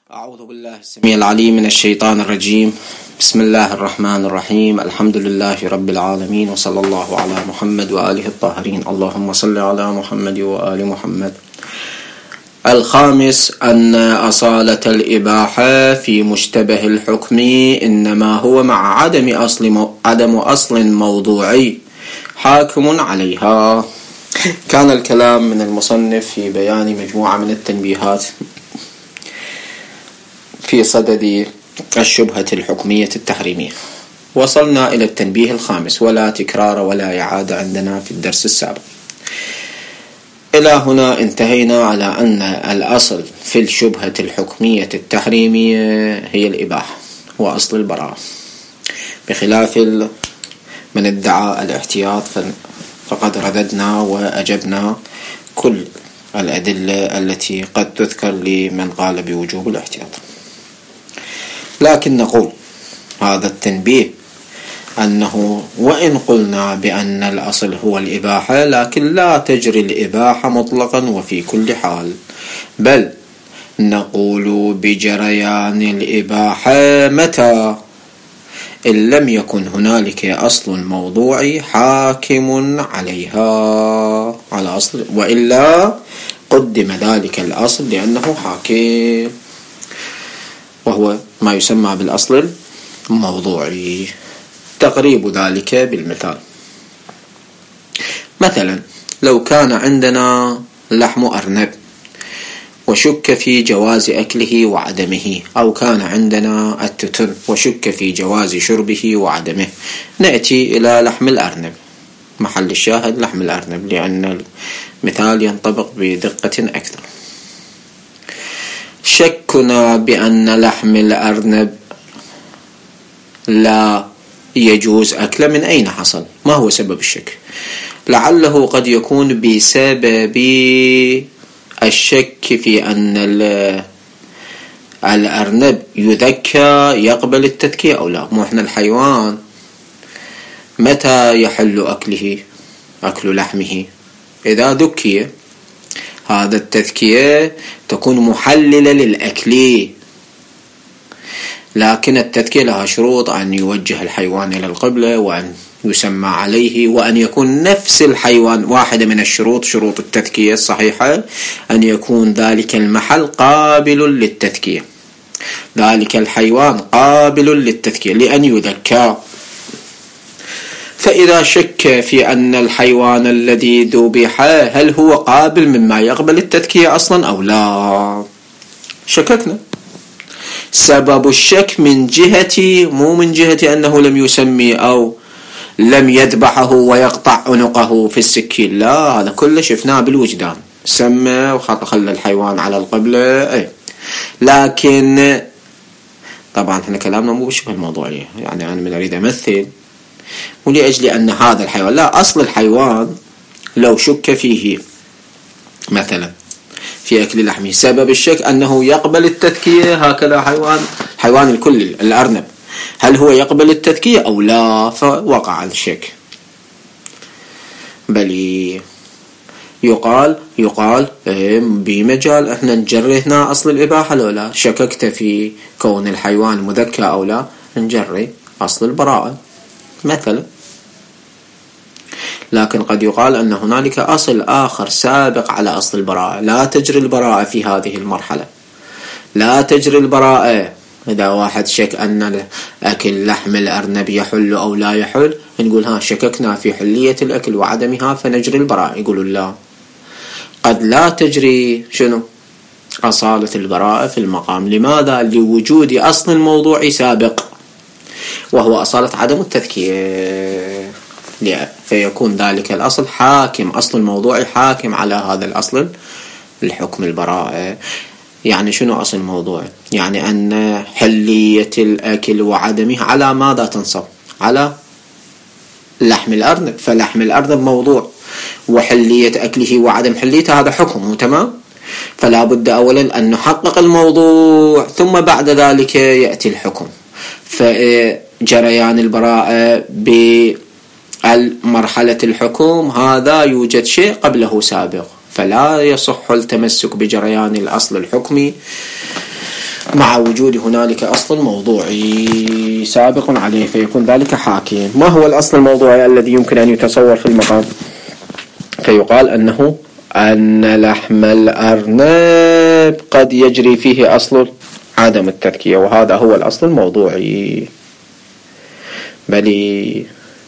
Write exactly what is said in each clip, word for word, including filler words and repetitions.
أعوذ بالله السميع العليم من الشيطان الرجيم. بسم الله الرحمن الرحيم. الحمد لله رب العالمين، وصلى الله على محمد وآله الطاهرين. اللهم صل على محمد وآل محمد. الخامس أن أصالة الإباحة في مشتبه الحكم إنما هو مع عدم أصل عدم أصل موضوعي حاكم عليها. كان الكلام من المصنف في بيان مجموعة من التنبيهات في صدد الشبهة الحكمية التحريمية. وصلنا إلى التنبيه الخامس، ولا تكرار ولا إعادة عندنا في الدرس السابق. إلى هنا انتهينا على أن الأصل في الشبهة الحكمية التحريمية هي الإباحة وأصل البراءة، بخلاف من ادعى الاحتياط فقد رددنا وأجبنا كل الأدلة التي قد تذكر لمن قال بوجوب الاحتياط. لكن نقول هذا التنبيه أنه وإن قلنا بأن الأصل هو الإباحة، لكن لا تجري الإباحة مطلقا وفي كل حال، بل نقول بجريان الإباحة متى؟ إن لم يكن هنالك أصل موضوعي حاكم عليها على أصل، وإلا قدم ذلك الأصل لأنه حاكم، وهو ما يسمى بالأصل الموضوعي. تقريب ذلك بالمثال: مثلا لو كان عندنا لحم أرنب وشك في جواز أكله وعدمه، أو كان عندنا التتر وشك في جواز شربه وعدمه، نأتي إلى لحم الأرنب، محل الشاهد لحم الأرنب لأن المثال ينطبق بدقة أكثر. شكنا بأن لحم الأرنب لا يجوز أكله، من أين حصل؟ ما هو سبب الشك؟ لعله قد يكون بسبب الشك في أن الأرنب يذكى يقبل التذكية أو لا. مو إحنا الحيوان متى يحل أكله أكل لحمه؟ إذا ذكي. هذا التذكية تكون محللة للأكل، لكن التذكية لها شروط: أن يوجه الحيوان إلى القبلة، وأن يسمى عليه، وأن يكون نفس الحيوان. واحدة من الشروط شروط التذكية الصحيحة أن يكون ذلك المحل قابل للتذكية، ذلك الحيوان قابل للتذكية لأن يذكى. فإذا شك في أن الحيوان الذي ذبح هل هو قابل مما يقبل التذكية أصلا أو لا، شككنا. سبب الشك من جهتي، مو من جهة أنه لم يسمي أو لم يذبحه ويقطع عنقه في السكين، لا، هذا كله شفناه بالوجدان، سمى وخلى الحيوان على القبلة. أي. لكن طبعا احنا كلامنا مو بشبه الموضوعية، يعني أنا من أريد أمثل ولأجل أن هذا الحيوان، لا، أصل الحيوان لو شك فيه مثلا في أكل لحمه، سبب الشك أنه يقبل التذكية، هكذا حيوان حيوان الكل الأرنب، هل هو يقبل التذكية أو لا؟ فوقع الشك. بل يقال يقال بمجال احنا نجري هنا أصل الإباحة لو لا، شككت في كون الحيوان مذكى أو لا، نجري أصل البراءة مثلا. لكن قد يقال أن هنالك أصل آخر سابق على أصل البراءة، لا تجري البراءة في هذه المرحلة، لا تجري البراءة. إذا واحد شك أن أكل لحم الأرنب يحل أو لا يحل، نقول ها شككنا في حلية الأكل وعدمها فنجري البراءة. يقولوا لا، قد لا تجري شنو أصالة البراءة في المقام. لماذا؟ لوجود أصل موضوعي سابق وهو أصالة عدم التذكية، فيكون ذلك الأصل حاكم، أصل الموضوعي حاكم على هذا الأصل الحكم البراءة. يعني شنو أصل الموضوع؟ يعني أن حلية الأكل وعدمه على ماذا تنصب؟ على لحم الأرنب، فلحم الأرنب موضوع، وحلية أكله وعدم حليته هذا حكم، تمام؟ فلا بد أولا أن نحقق الموضوع، ثم بعد ذلك يأتي الحكم. فجريان البراءة بالمرحلة الحكم هذا يوجد شيء قبله سابق، فلا يصح التمسك بجريان الأصل الحكمي مع وجود هنالك أصل موضوعي سابق عليه، فيكون ذلك حاكيا. ما هو الأصل الموضوعي الذي يمكن أن يتصور في المقام؟ فيقال أنه أن لحم الأرنب قد يجري فيه أصل عدم التذكية، وهذا هو الأصل الموضوعي. بل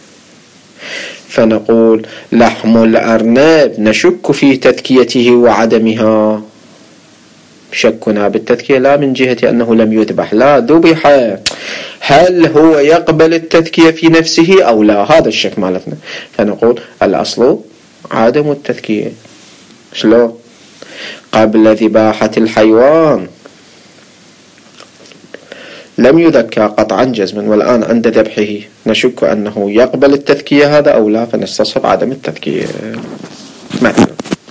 فنقول لحم الأرنب نشك في تذكيته وعدمها. شكنا بالتذكية لا من جهة أنه لم يذبح، لا ذبح، هل هو يقبل التذكية في نفسه أو لا؟ هذا الشك مالتنا. فنقول الأصل عدم التذكية. شلون؟ قبل ذباحة الحيوان لم يذكى قطعا جزما، والآن عند ذبحه نشك أنه يقبل التذكية هذا أو لا، فنستصحب عدم التذكية مثلا.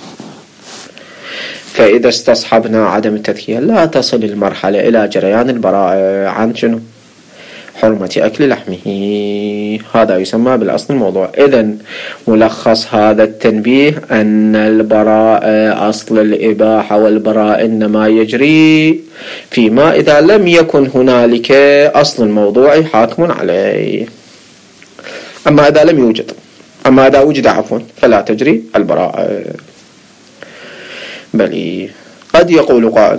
فإذا استصحبنا عدم التذكية لا تصل المرحلة إلى جريان البراءة عن شنو؟ حرمة أكل لحمه. هذا يسمى بالأصل الموضوع. إذن ملخص هذا التنبيه أن البراءة أصل الإباحة، والبراءة إنما يجري فيما إذا لم يكن هنالك أصل موضوعي حاكم عليه. أما إذا لم يوجد أما إذا وجد عفوا فلا تجري البراءة. بل قد يقول قائل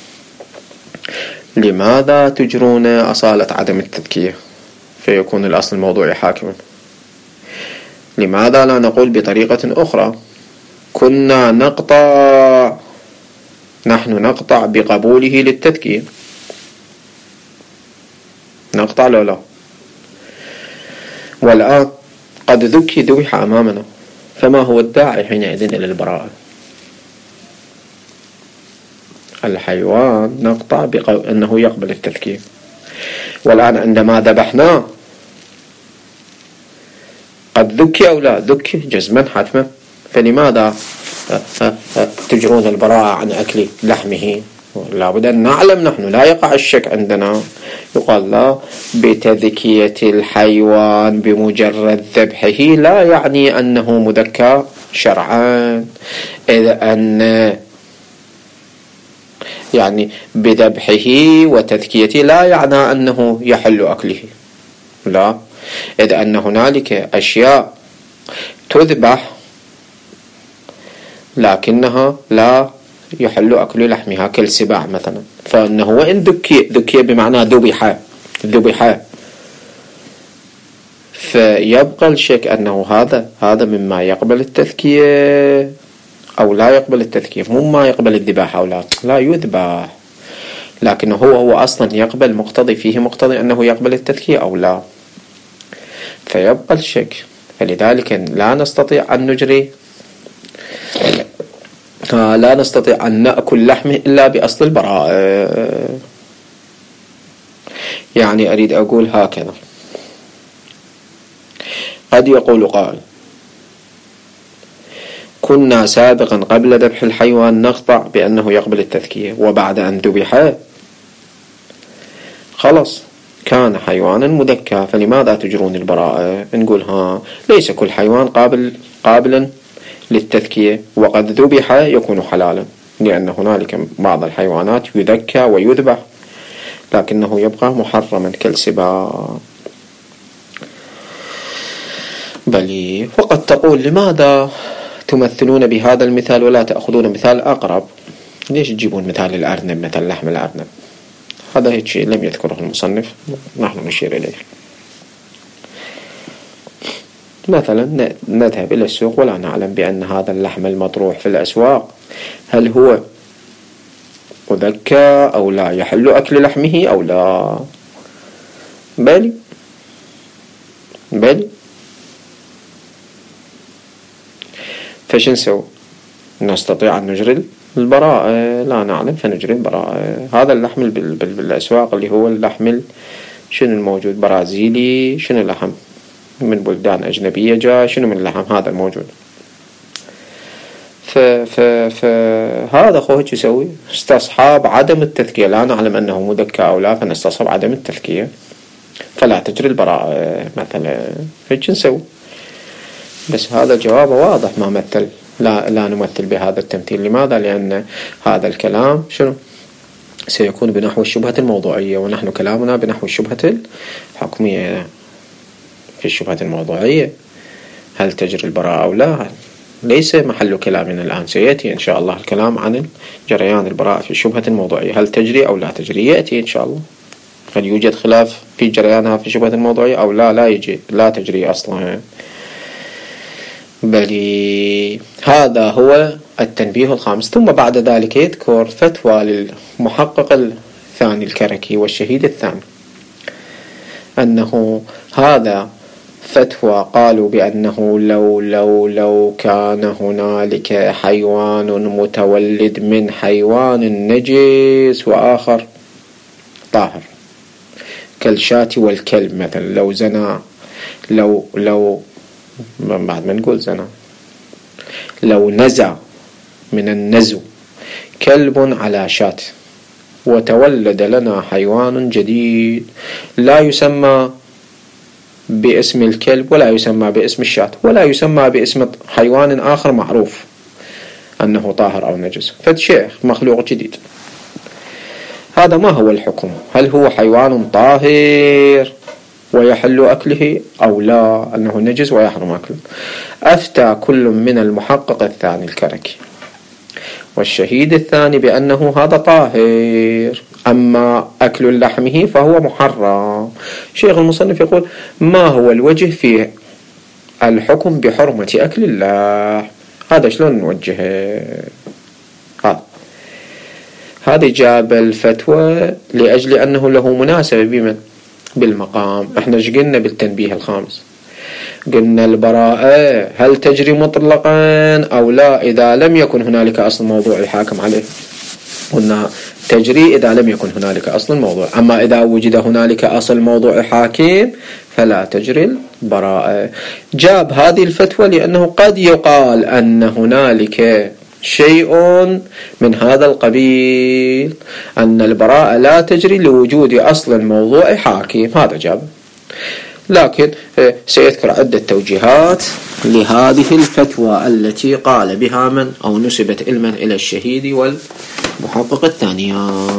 لماذا تجرون أصالة عدم التذكية فيكون الأصل الموضوعي حاكما؟ لماذا لا نقول بطريقة أخرى كنا نقطع نحن نقطع بقبوله للتذكية؟ نقطع لا لا، والآن قد ذكي ذبح أمامنا، فما هو الداعي حينئذ إلى البراءة؟ الحيوان نقطع بأنه يقبل التذكية، والآن عندما ذبحناه قد ذكي أو لا ذكي جزما حتما، فلماذا تجرون البراءة عن أكل لحمه؟ لا بد أن نعلم نحن لا يقع الشك عندنا. يقال لا، بتذكية الحيوان بمجرد ذبحه لا يعني أنه مذكى شرعا، إذ أن يعني بذبحه وتذكيته لا يعني أنه يحل أكله، لا، إذ أن هنالك أشياء تذبح لكنها لا يحل أكل لحمها كالسباع مثلا، فإنه وإن ذكي ذكي بمعنى ذبح ذبح فيبقى الشك أنه هذا هذا مما يقبل التذكية أو لا يقبل التذكية، مو ما يقبل الذباح أو لا لا يذبح، لكنه هو هو أصلا يقبل مقتضي فيه مقتضي أنه يقبل التذكية أو لا، فيبقى الشك. فلذلك لا نستطيع أن نجري لا نستطيع أن نأكل لحمه إلا بأصل البراءة. يعني أريد أقول هكذا، قد يقول قائل كنا سابقا قبل ذبح الحيوان نقطع بأنه يقبل التذكية، وبعد أن ذبح خلص كان حيوانا مذكى، فلماذا تجرون البراءة؟ نقول ها، ليس كل حيوان قابل قابلا للتذكية، وقد ذبح يكون حلالا، لأن هنالك بعض الحيوانات يذكى ويذبح لكنه يبقى محرما كالسباع. بل وقد تقول لماذا تمثلون بهذا المثال ولا تأخذون مثال أقرب؟ ليش تجيبون مثال الأرنب، مثل لحم الأرنب؟ هذا هيك شيء لم يذكره المصنف، نحن نشير إليه. مثلا نذهب إلى السوق ولا نعلم بأن هذا اللحم المطروح في الأسواق هل هو مذكى أو لا، يحل أكل لحمه أو لا. بل بل فش نسوي؟ نستطيع أن نجري البراءة؟ لا نعلم فنجري البراءة. هذا اللحم بالأسواق اللي هو اللحم شنو الموجود، برازيلي، شنو اللحم من بلدان أجنبية جاء، شنو من اللحم هذا الموجود. ف ف فهذا خوه شو يسوي؟ استصحاب عدم التذكية، لا نعلم أنه مذكى أو لا فنستصحب عدم التذكية فلا تجري البراءة مثلا. هيك نسوي، بس هذا جواب واضح ما مثل، لا لا نمثل بهذا التمثيل. لماذا؟ لأن هذا الكلام شنو سيكون بنحو الشبهة الموضوعية، ونحن كلامنا بنحو الشبهة الحكمية. في الشبهة الموضوعية هل تجري البراءة أو لا ليس محل كلامنا الآن، سيأتي إن شاء الله الكلام عن جريان البراءة في الشبهة الموضوعية، هل تجري أو لا تجري يأتي إن شاء الله. قد يوجد خلاف في جريانها في الشبهة الموضوعية أو لا لا يجي لا تجري أصلا. بل هذا هو التنبيه الخامس. ثم بعد ذلك يذكر فتوى للمحقق الثاني الكركي والشهيد الثاني، أنه هذا فتوى قالوا بأنه لو لو لو كان هنالك حيوان متولد من حيوان نجس وآخر طاهر كالشاة والكلب مثلا، لو زنى لو لو بعد ما نقول زنا لو نزع من النزو كلب على شاة وتولد لنا حيوان جديد لا يسمى باسم الكلب ولا يسمى باسم الشاة ولا يسمى باسم حيوان آخر معروف أنه طاهر أو نجس، فالشيخ مخلوق جديد، هذا ما هو الحكم؟ هل هو حيوان طاهر ويحل أكله أو لا أنه نجس ويحرم أكله؟ أفتى كل من المحقق الثاني الكركي والشهيد الثاني بأنه هذا طاهر، أما أكل لحمه فهو محرم. شيخ المصنف يقول ما هو الوجه في الحكم بحرمة أكل اللحم؟ هذا شلون نوجهه؟ هذا هذا جاب الفتوى لأجل أنه له مناسبة بمن؟ بالمقام. احنا ايش قلنا بالتنبيه الخامس؟ قلنا البراءة هل تجري مطلقا أو لا إذا لم يكن هنالك أصل موضوع الحاكم عليه؟ قلنا تجري إذا لم يكن هنالك أصل موضوع، أما إذا وجد هنالك أصل موضوع حاكم فلا تجري البراءة. جاب هذه الفتوى لأنه قد يقال أن هنالك شيء من هذا القبيل، أن البراءة لا تجري لوجود أصل موضوع حاكم، هذا جاب. لكن سيذكر عدة توجيهات لهذه الفتوى التي قال بها من أو نسبت علما إلى الشهيد والمحقق الثاني.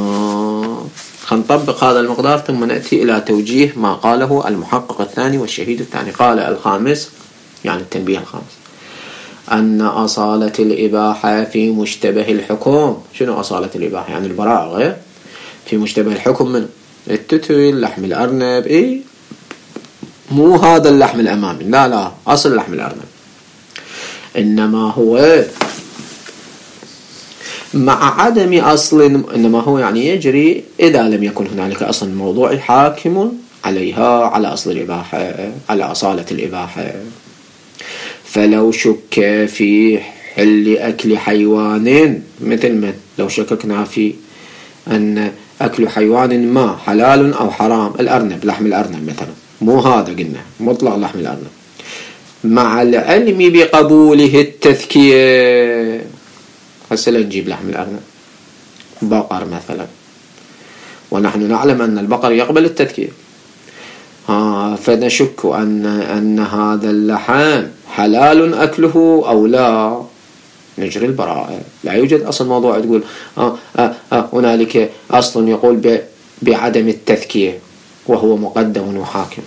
خنطبق هذا المقدار ثم نأتي إلى توجيه ما قاله المحقق الثاني والشهيد الثاني. قال الخامس يعني التنبيه الخامس أن أصالة الإباحة في مشتبه الحكم. شنو أصالة الإباحة؟ يعني البراءة غير في مشتبه الحكم من التتويل لحم الأرنب، إيه مو هذا اللحم الأمامي، لا لا أصل لحم الأرنب، إنما هو مع عدم أصل، إنما هو يعني يجري إذا لم يكن هنالك أصل موضوع حاكم عليها على أصل الإباحة على أصالة الإباحة. فلو شك في حل أكل حيوان مثل من لو شككنا في أن أكل حيوان ما حلال أو حرام، الأرنب لحم الأرنب مثلا، مو هذا قلنا مطلق لحم الأرنب، مع العلم بقبوله التذكية. هسه نجيب لحم الأرنب بقر مثلا، ونحن نعلم أن البقر يقبل التذكية، ها فنشك أن أن هذا اللحم حلال أكله أو لا، نجري البراءة. لا يوجد أصل موضوع تقول آه آه آه هنالك أصل يقول بعدم التذكية وهو مقدم وحاكم.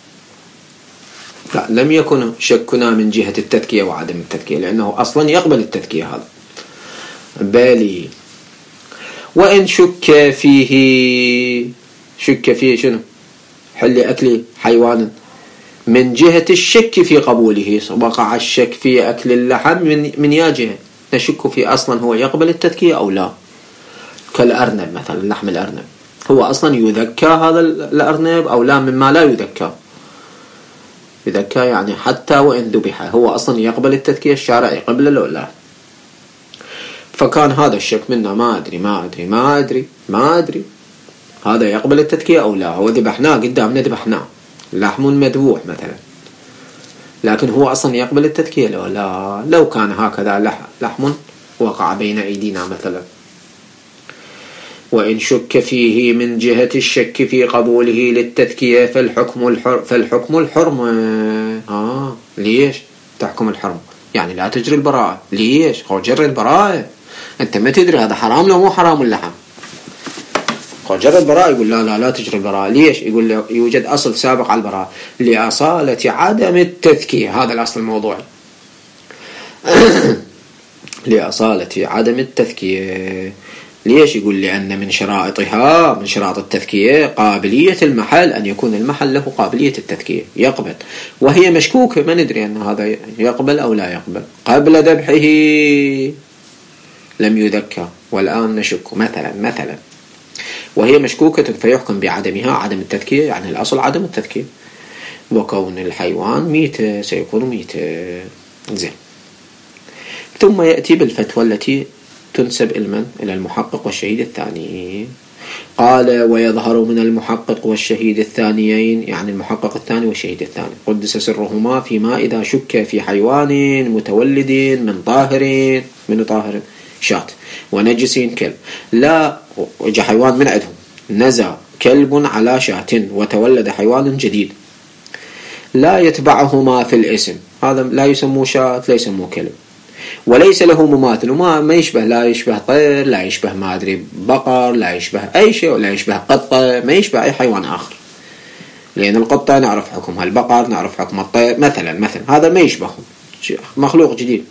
لا، لم يكن شكنا من جهة التذكية وعدم التذكية، لأنه أصلا يقبل التذكية هذا. بالي وإن شك فيه، شك فيه شنو؟ حل أكل حيوان من جهة الشك في قبوله، وقع الشك في أكل اللحم من من يا جهة، نشك في أصلا هو يقبل التذكية أو لا. كالأرنب مثلا، لحم الأرنب هو أصلا يذكى هذا الأرنب أو لا مما لا يذكى؟ يذكى يعني حتى وإن ذبح هو أصلا يقبل التذكية، الشارع يقبل له لا. فكان هذا الشك منا ما أدري ما أدري ما أدري ما أدري هذا يقبل التذكية أو لا. هو ذبحناه قدامنا، ذبحناه لحم مذبوح مثلا، لكن هو أصلا يقبل التذكية لو لا. لو كان هكذا لحم وقع بين أيدينا مثلا. وإن شك فيه من جهة الشك في قبوله للتذكية فالحكم الحر فالحكم الحرم. آه ليش تحكم الحرم؟ يعني لا تجري البراءة. ليش؟ هو جري البراءة، أنت ما تدري هذا حرام لو مو حرام اللحم. جرى البراءة يقول لا لا لا تجري البراءة. ليش؟ يقول يوجد أصل سابق على البراءة لأصالة عدم التذكية. هذا الأصل الموضوعي. لأصالة عدم التذكية. ليش؟ يقول لأن من شرائطها من شرائط التذكية قابلية المحل، أن يكون المحل له قابلية التذكية يقبل، وهي مشكوكة ما ندري أن هذا يقبل أو لا يقبل. قبل ذبحه لم يذكى والآن نشك مثلا مثلا وهي مشكوكة فيحكم بعدمها، عدم التذكية يعني الأصل عدم التذكية، وكون الحيوان ميتة سيكون ميتة. زين. ثم يأتي بالفتوى التي تنسب المن إلى المحقق والشهيد الثاني. قال ويظهر من المحقق والشهيد الثانيين، يعني المحقق الثاني والشهيد الثاني قدس سرهما، فيما إذا شك في حيوان متولد من طاهر من طاهر شات ونجس كلب، لا وجه حيوان من عندهم نزع كلب على شات وتولد حيوان جديد، لا يتبعهما في الاسم، هذا لا يسموه شات لا يسموه كلب، وليس له مماثل، وما ما يشبه، لا يشبه طير، لا يشبه ما أدري بقر، لا يشبه أي شيء، ولا يشبه قطة، ما يشبه أي حيوان آخر، لأن القطة نعرف حكمها، البقر نعرف حكم الطير مثلا مثلا هذا ما يشبههم، مخلوق جديد.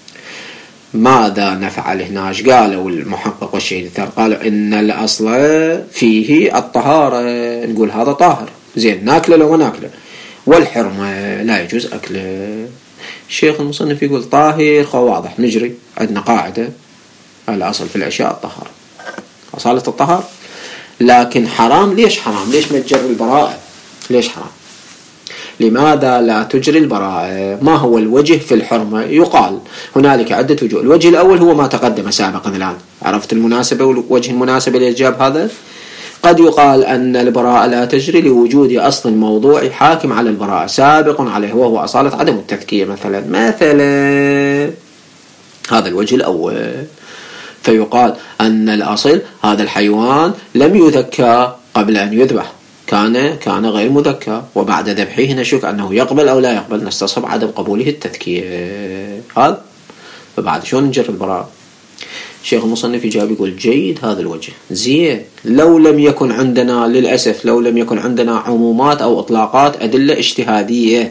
ماذا نفعل هنا؟ قالوا المحقق والشهيد الثاني قالوا إن الأصل فيه الطهارة، نقول هذا طاهر زين ناكله لو ما ناكله، والحرمة لا يجوز أكله. الشيخ المصنف يقول طاهر خو واضح، نجري عندنا قاعدة الأصل في الأشياء الطهارة، أصالة الطهارة، لكن حرام. ليش حرام؟ ليش ما تجري البراءة؟ ليش حرام؟ لماذا لا تجري البراءة؟ ما هو الوجه في الحرمة؟ يقال هنالك عدة وجوه. الوجه الأول هو ما تقدم سابقا الآن، عرفت المناسبة والوجه المناسب للإجابة هذا. قد يقال أن البراءة لا تجري لوجود أصل موضوعي حاكم على البراءة سابق عليه، وهو أصالة عدم التذكية مثلا مثلا هذا الوجه الأول. فيقال أن الأصل هذا الحيوان لم يذكى قبل أن يذبح، كان كان غير مذكى، وبعد ذبحه نشك أنه يقبل أو لا يقبل، نستصحب عدم قبوله التذكية. هذا فبعد شلون نجر البراءة؟ الشيخ المصنف يجاب يقول جيد هذا الوجه زين، لو لم يكن عندنا للأسف لو لم يكن عندنا عمومات أو إطلاقات أدلة اجتهادية.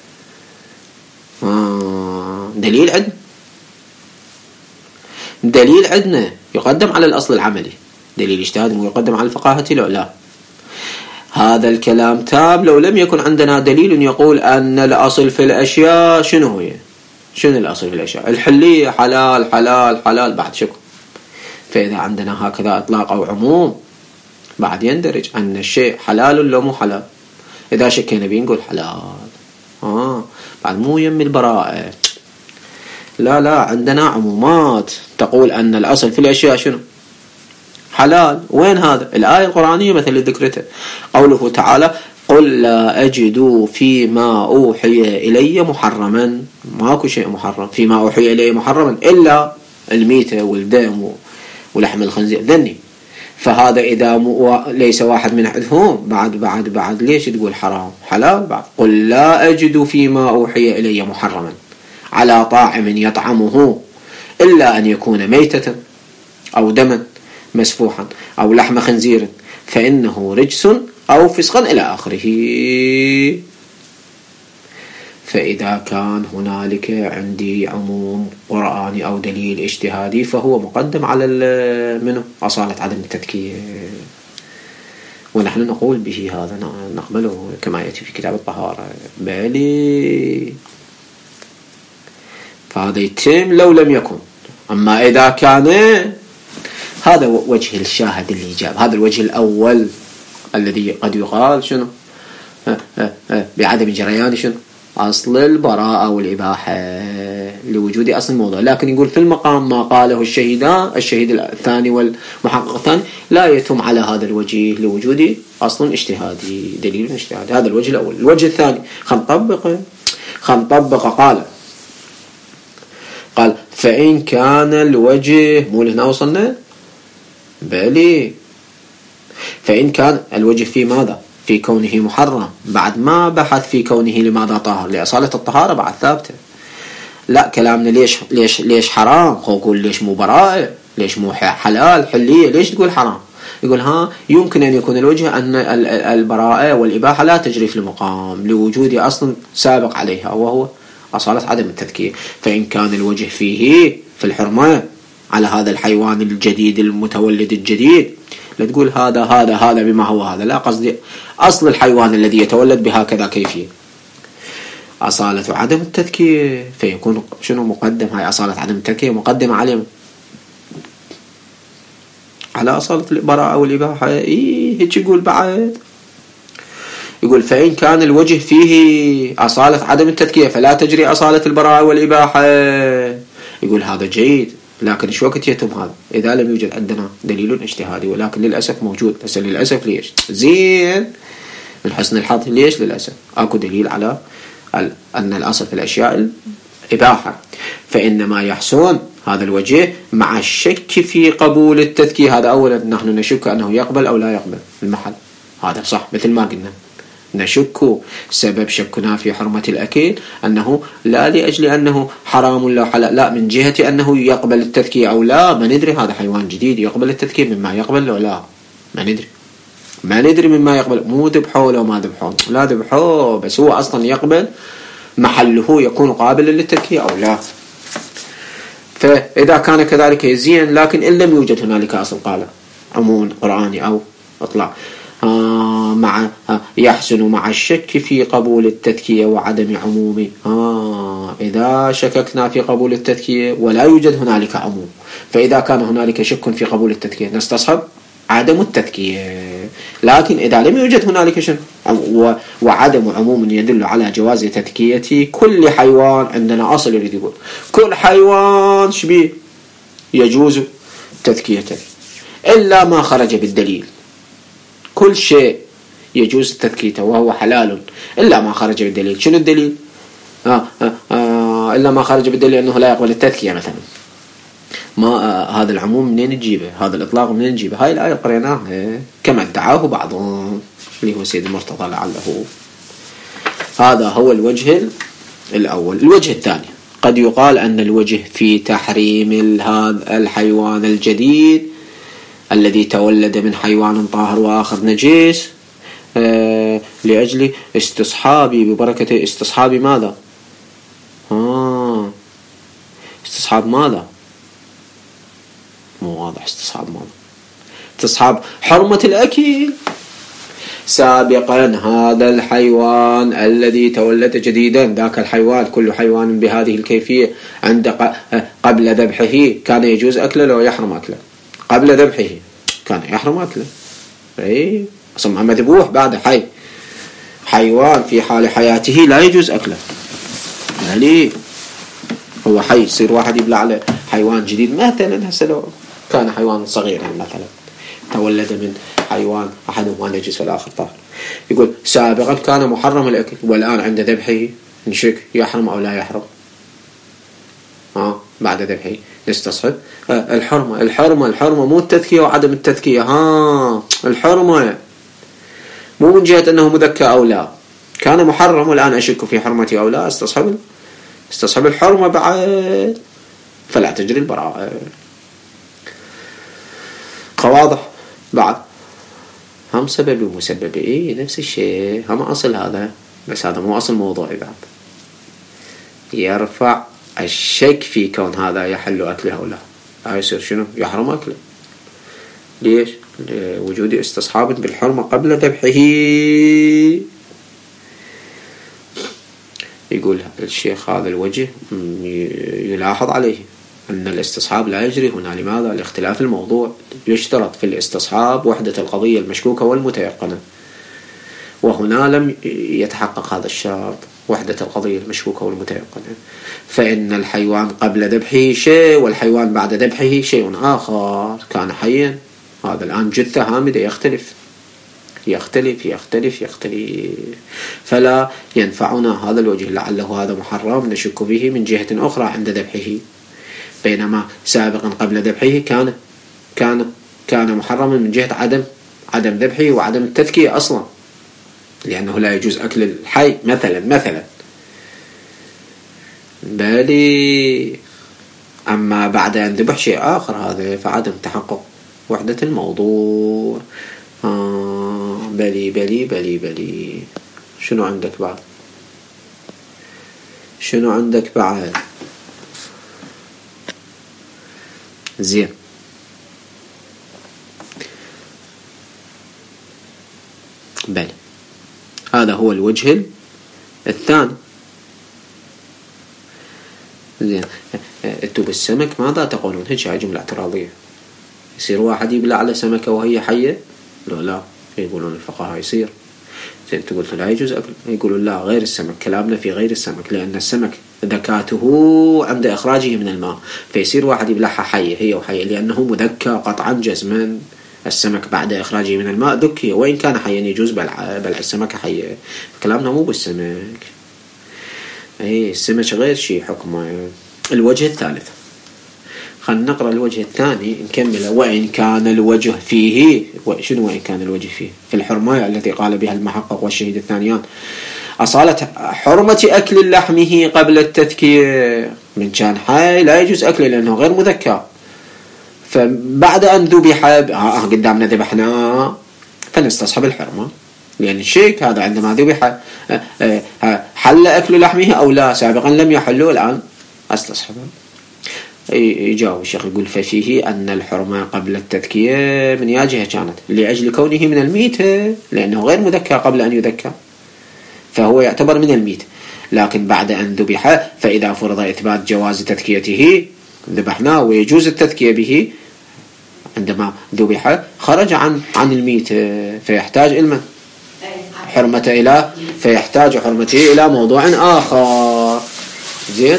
آه دليل عندنا دليل عندنا يقدم على الأصل العملي، دليل اجتهادي ويقدم على الفقاهة لا لا. هذا الكلام تام لو لم يكن عندنا دليل يقول أن الأصل في الأشياء شنو هي؟ شنو الأصل في الأشياء؟ الحلية حلال حلال حلال بعد شكو. فإذا عندنا هكذا إطلاق أو عموم بعد يندرج أن الشيء حلال لو مو حلال، إذا شكينا بيه نقول حلال. آه بعد مو يم البراءة، لا لا عندنا عمومات تقول أن الأصل في الأشياء شنو؟ حلال. وين هذا؟ الآية القرآنية مثل ذكرتها قوله تعالى قل لا أجد فيما أوحي إلي محرما، ماكو شيء محرم فيما أوحي إلي محرما إلا الميتة والدم ولحم الخنزير ذني. فهذا إذا ليس واحد من عندهم بعد بعد بعد ليش تقول حرام حلال؟ بعد قل لا أجد فيما أوحي إلي محرما على طاعم يطعمه إلا أن يكون ميتة أو دما مسفوحا أو لحم خنزير فإنه رجس أو فسقا إلى آخره. فإذا كان هنالك عندي عموم قرآني أو دليل اجتهادي فهو مقدم على منه أصالة عدم التذكية، ونحن نقول به هذا نقبله كما يأتي في كتاب الطهارة بلي. فهذا يتم لو لم يكن. أما إذا كان، هذا وجه الشاهد اللي جاب، هذا الوجه الأول الذي قد يقال شنو بعدم جريان شنو أصل البراءة والإباحة لوجود أصل الموضوع. لكن يقول في المقام ما قاله الشهيدان الشهيد الثاني والمحقق الثاني لا يتم على هذا الوجه لوجود أصل اجتهادي دليل اجتهادي. هذا الوجه الأول. الوجه الثاني خنطبق خنطبق قال قال فإن كان الوجه مو لهنا وصلنا بلي، فإن كان الوجه في ماذا؟ في كونه محرم، بعد ما بحث في كونه لماذا طاهر، لأصالة الطهارة بعد ثابتة. لا كلامنا ليش ليش ليش حرام؟ خو قول ليش مو براءة، ليش مو حلال حلية، ليش تقول حرام؟ يقول ها يمكن أن يكون الوجه أن البراءة والإباحة لا تجري في المقام لوجود أصل سابق عليها وهو أصالة عدم التذكية. فإن كان الوجه فيه في الحرمة على هذا الحيوان الجديد المتولد الجديد، لا تقول هذا هذا هذا بما هو هذا، لا، قصدي أصل الحيوان الذي يتولد بهكذا كيفية أصالة عدم التذكية، فيكون شنو مقدم؟ هاي أصالة عدم التذكية مقدمة عليه على أصالة البراءة والإباحة. إيه هيك يقول بعد، يقول فإن كان الوجه فيه أصالة عدم التذكية فلا تجري أصالة البراءة والإباحة. يقول هذا جيد، لكن إيش وقت يتم هذا إذا لم يوجد عندنا دليل اجتهادي؟ ولكن للأسف موجود. بس للأسف ليش؟ زين من حسن الحظ ليش للأسف أكو دليل على أن الأصل في الأشياء الإباحة. فإنما يحسن هذا الوجه مع الشك في قبول التذكية. هذا أولا نحن نشك أنه يقبل أو لا يقبل المحل، هذا صح مثل ما قلنا نشك. سبب شكنا في حرمة الأكل أنه لا لأجل أنه حرام ولا حلال، لا، من جهة أنه يقبل التذكية أو لا. ما ندري هذا حيوان جديد يقبل التذكية مما يقبل أو لا، ما ندري ما ندري مما يقبل. مو ذبحوه لو ما ذبحوه، لا ذبحوه، بس هو أصلا يقبل محله يكون قابل للتذكية أو لا. فإذا كان كذلك يزين. لكن إن لم يوجد هنالك أصل قال عموم قرآني أو إطلاق آه مع آه يحسن مع الشك في قبول التذكية وعدم عمومه. آه إذا شككنا في قبول التذكية ولا يوجد هنالك عموم، فإذا كان هنالك شك في قبول التذكية نستصحب عدم التذكية. لكن إذا لم يوجد هنالك شك وعدم عموم يدل على جواز تذكية كل حيوان، عندنا أصل يريد يقول كل حيوان شبيه يجوز تذكيته إلا ما خرج بالدليل. كل شيء يجوز تذكيته وهو حلال إلا ما خرج بالدليل. شنو الدليل؟ آه آه آه إلا ما خرج بالدليل أنه لا يقبل التذكية مثلا. ما آه هذا العموم منين نجيبه؟ هذا الإطلاق منين نجيبه؟ هاي الآية قريناها كما ادعاه بعضهم اللي هو سيد المرتضى لعله. هذا هو الوجه الأول. الوجه الثاني قد يقال أن الوجه في تحريم هذا الحيوان الجديد الذي تولد من حيوان طاهر وآخر نجيس آه لأجل استصحابي ببركة استصحاب ماذا؟ آه استصحاب ماذا؟ مو واضح. استصحاب ماذا؟ استصحاب حرمة الأكل. سابقا هذا الحيوان الذي تولد جديدا، ذاك الحيوان كل حيوان بهذه الكيفية عند قبل ذبحه كان يجوز أكله لو يحرم أكله. قبل ذبحه كان يحرم أكله. أي أصلا مذبوح بعد حي، حيوان في حال حياته لا يجوز أكله. ليه هو حي يصير واحد يبلع على حيوان جديد مثلا؟ هسه لو كان حيوان صغير مثلا تولد من حيوان أحدهما نجس والآخر طاهر، يقول سابقا كان محرم الأكل والآن عند ذبحه نشك يحرم أو لا يحرم. ها بعد ذبحه نستصحب آه الحرمة. الحرمة الحرمة مو التذكية وعدم التذكية. ها الحرمة مو من جهة أنه مذكى أو لا، كان محرم والآن أشك في حرمتي أو لا، استصحب استصحب الحرمة بعد فلا تجري البراءة. واضح؟ بعد هم سبب ومسبب إيه نفس الشيء، هم أصل هذا، بس هذا مو أصل موضوعي. بعد يرفع الشك في كون هذا يحل أكله أو لا، هاي يصير شنو؟ يحرم أكله. ليش؟ لوجود استصحاب بالحرمة قبل ذبحه. يقول الشيخ هذا الوجه يلاحظ عليه أن الاستصحاب لا يجري هنا. لماذا؟ لاختلاف الموضوع. يشترط في الاستصحاب وحدة القضية المشكوكة والمتيقنة، وهنا لم يتحقق هذا الشرط وحدة القضية المشكوكة والمتيقنة. فإن الحيوان قبل ذبحه شيء والحيوان بعد ذبحه شيء آخر. كان حيا، هذا الآن جثة هامدة، يختلف يختلف يختلف يختلف. فلا ينفعنا هذا الوجه، لعله هذا محرم نشك به من جهة أخرى عند ذبحه، بينما سابقا قبل ذبحه كان كان كان محرما من جهة عدم عدم ذبحه وعدم التذكية أصلا، لأنه لا يجوز أكل الحي مثلا مثلا بالي. أما بعد أن ذبح شيء آخر هذا فعدم تحقق وحدة الموضوع. آه بلي بلي بلي بلي. شنو عندك بعد؟ شنو عندك بعد؟ زين. بلى، هذا هو الوجه الثاني. زين، انتوا بالسمك ماذا تقولون؟ هيك جملة اعتراضية. يصير واحد يبلع على سمكة وهي حية؟ لو لا، يقولون الفقهاء يصير. زين، انتوا قلتوا لا يجوز أكل، يقولون لا غير السمك، كلامنا في غير السمك، لأن السمك ذكاته عند إخراجه من الماء، فيصير واحد يبلعها حية هي وحية، لأنه مذكى قطعا جزما. السمك بعد إخراجه من الماء ذكي، وإن كان حيا يجوز بلع بلع السمكة حية. كلامنا مو بالسمك، أي السمك غير شيء حكمه. الوجه الثالث، خلنا نقرأ الوجه الثاني نكمله. وإن كان الوجه فيه، شنو وإن كان الوجه فيه؟ في الحرمة التي قال بها المحقق والشهيد الثانيان أصالة حرمة أكل لحمه قبل التذكية. من كان حي لا يجوز أكله لأنه غير مذكى، فبعد أن ذبح آه قدامنا ذبحنا فنستصحب الحرمة، لأن الشيك هذا عندما ذبح حل أكل لحمه أو لا، سابقا لم يحله الآن استصحبه. يجاوب الشيخ يقول ففيه أن الحرمة قبل التذكية من ياجهة كانت لأجل كونه من الميتة، لأنه غير مذكى قبل أن يذكى، فهو يعتبر من الميت. لكن بعد أن ذبح، فإذا فرض إثبات جواز تذكيته ذبحناه ويجوز التذكية به، عندما ذبح خرج عن عن الميت، فيحتاج إلى حرمة إلى فيحتاج حرمته إلى موضوع آخر. زين.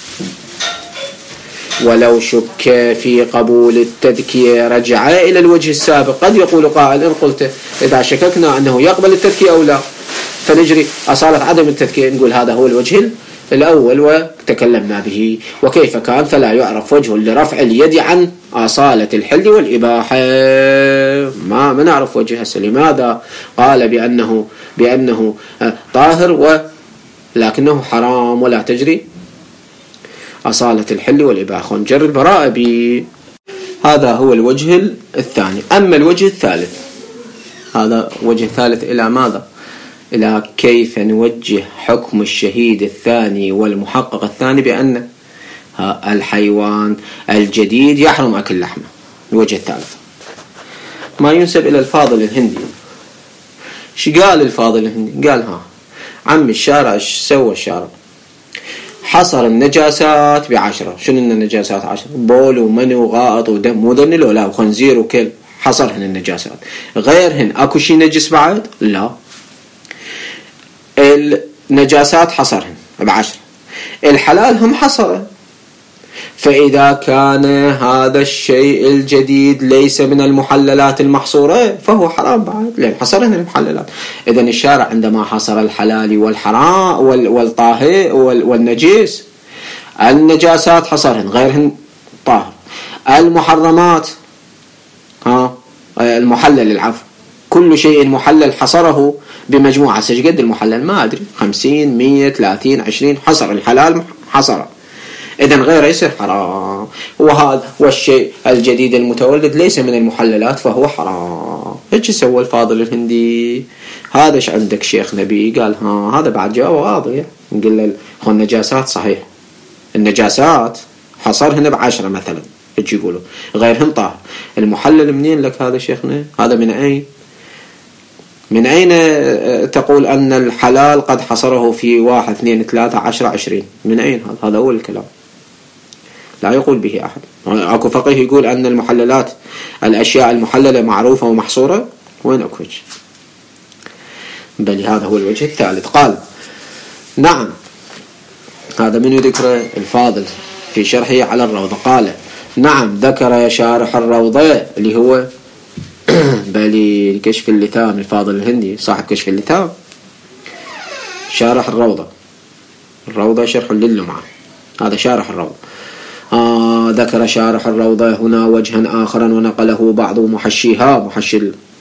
ولو شك في قبول التذكية رجع إلى الوجه السابق. قد يقول قائل إن قلت إذا شككنا أنه يقبل التذكية أو لا، فنجري أصالة عدم التذكية، نقول هذا هو الوجه الأول وتكلمنا به، وكيف كان فلا يعرف وجه لرفع اليد عن أصالة الحل والإباحة. ما ما نعرف وجه هسه. لماذا؟ قال بأنه بأنه طاهر ولكنه حرام ولا تجري أصالة الحل والإباحة، ونجر البراءة به. هذا هو الوجه الثاني. أما الوجه الثالث، هذا وجه ثالث إلى ماذا؟ إلى كيف نوجه حكم الشهيد الثاني والمحقق الثاني بأن الحيوان الجديد يحرم أكل لحمه. الوجه الثالث ما ينسب إلى الفاضل الهندي. شو قال الفاضل الهندي؟ قال ها عم الشارع، ايش سوى الشارع؟ حصر النجاسات بعشرة. شنو النجاسات؟ عشرة: بول ومني وغائط ودم ودن لا وخنزير وكل. حصرهن النجاسات. غيرهن اكو شي نجس بعد؟ لا. النجاسات حصرهن بعشرة. الحلال هم حصره. فإذا كان هذا الشيء الجديد ليس من المحللات المحصورة فهو حرام بعد، لأن حصرهن المحللات. إذن الشارع عندما حصر الحلال والحرام والطاهر والنجيس، النجاسات حصرهن، غيرهن طاهر. المحرمات ها المحلل العفو، كل شيء محلل حصره بمجموعة. سجد المحلل ما أدري خمسين مية ثلاثين عشرين، حصر الحلال حصره، إذن غيره يصير حرام. وهذا والشيء الجديد المتولد ليس من المحللات فهو حرام. هيك سوى الفاضل الهندي. هذا ايش عندك شيخ نبي؟ قال ها هذا بعد جواب واضح. نقول له هو النجاسات صحيح، النجاسات حصرهن بعشرة مثلا، هيك يقولوا، غيرهن طاهر. المحلل منين لك هذا شيخنا؟ هذا من أين؟ من أين تقول أن الحلال قد حصره في واحد اثنين ثلاثة عشرة عشرين؟ من أين هذا؟ هذا هو الكلام، لا يقول به أحد. أكو فقيه يقول أن المحللات الأشياء المحللة معروفة ومحصورة؟ وين أكو؟ بل هذا هو الوجه الثالث. قال نعم، هذا من ذكر الفاضل في شرحه على الروضة. قال نعم، ذكر شارح الروضة اللي هو بالي كشف اللثام، الفاضل الهندي صاحب كشف اللثام، شارح الروضة. الروضة شرح للمعة، هذا شارح الروضة. آه ذكر شارح الروضة هنا وجها آخر ونقله بعض محشيها، محشي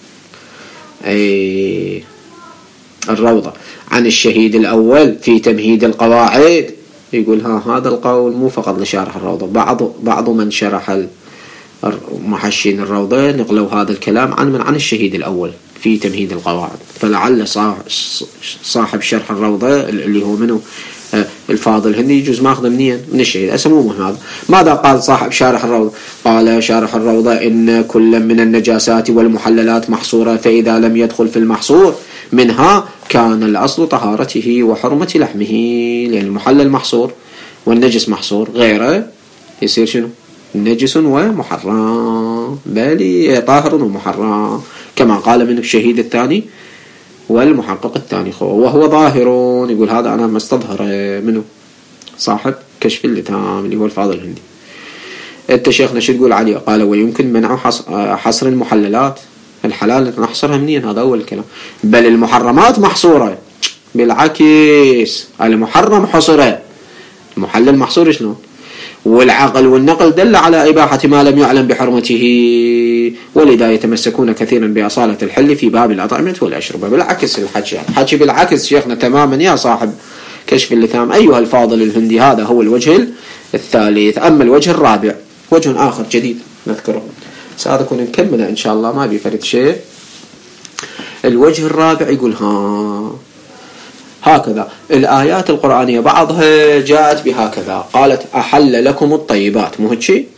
أي الروضة، عن الشهيد الأول في تمهيد القواعد. يقول ها هذا القول مو فقط لشارح الروضة، بعض بعض من شرح محشين الروضة نقلوا هذا الكلام عن من عن الشهيد الأول في تمهيد القواعد. فلعل صاحب شرح الروضة اللي هو منه الفاضل الهندي يجوز ماخذه منين من الشهيد، أسموه مهم هذا. ماذا قال صاحب شارح الروضة؟ قال شارح الروضة إن كل من النجاسات والمحللات محصورة، فإذا لم يدخل في المحصور منها كان الأصل طهارته وحرمة لحمه، لأن المحلل محصور والنجس محصور، غيره يصير شنو؟ نجس ومحرم، بل طاهر ومحرم، كما قال من الشهيد الثاني والمحقق الثاني وهو ظاهر. يقول هذا أنا ما استظهر منه صاحب كشف اللثام اللي هو الفاضل الهندي. انت شيخنا شو تقول عليه؟ قال ويمكن منع حصر المحللات، الحلال نحصرها منين؟ هذا أول الكلام. بل المحرمات محصورة، بالعكس المحرم حصره، المحلل محصور شلون؟ والعقل والنقل دل على إباحة ما لم يعلم بحرمته، ولذا يتمسكون كثيرا بأصالة الحل في باب الأطعمة والأشربة. بالعكس الحكي حكي بالعكس شيخنا تماما يا صاحب كشف اللثام أيها الفاضل الهندي. هذا هو الوجه الثالث. أما الوجه الرابع وجه آخر جديد نذكره، سأكون نكمله إن شاء الله ما بيفرد شيء. الوجه الرابع يقول ها هكذا الآيات القرآنية بعضها جاءت بهكذا، قالت أحل لكم الطيبات، مو هيك شيء؟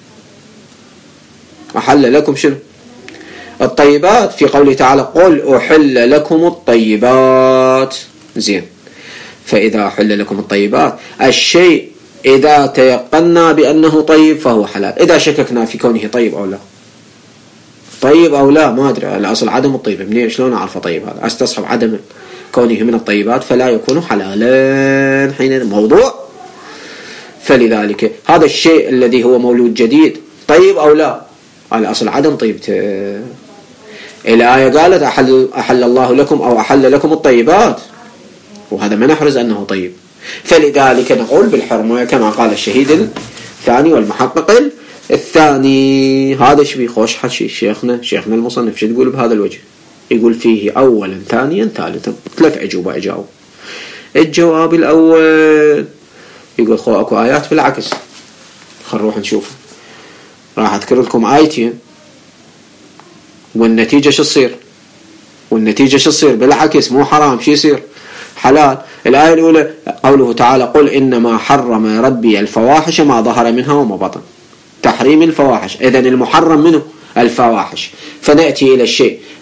أحل لكم شنو؟ الطيبات في قوله تعالى قل أحل لكم الطيبات، زين. فإذا أحل لكم الطيبات الشيء إذا تيقنا بأنه طيب فهو حلال، إذا شككنا في كونه طيب أو لا، طيب أو لا ما أدري، الأصل عدم الطيب، منين شلون أعرف طيب؟ هذا أستصحب عدم كونه من الطيبات فلا يكون حلالا حين موضوع. فلذلك هذا الشيء الذي هو مولود جديد طيب أو لا، الأصل عدم طيبته. الآية قالت أحل, أحل الله لكم أو أحل لكم الطيبات، وهذا ما نحرز أنه طيب، فلذلك نقول بالحرمة كما قال الشهيد الثاني والمحقق الثاني. هذا شبي خوش حكي شيخنا شيخنا المصنف شو تقول بهذا الوجه؟ يقول فيه أولا ثانيا ثالثا، ثلاث أجوبة أجاوب. الجواب الأول يقول خو أكو آيات بالعكس، خل نروح نشوف. راح أذكر لكم آيتين والنتيجة شو تصير؟ والنتيجة شو تصير؟ بالعكس مو حرام، شو يصير؟ حلال. الآية الأولى قوله تعالى قل إنما حرم ربي الفواحش ما ظهر منها وما بطن، تحريم الفواحش، إذن المحرم منه الفواحش. فنأتي إلى الشيء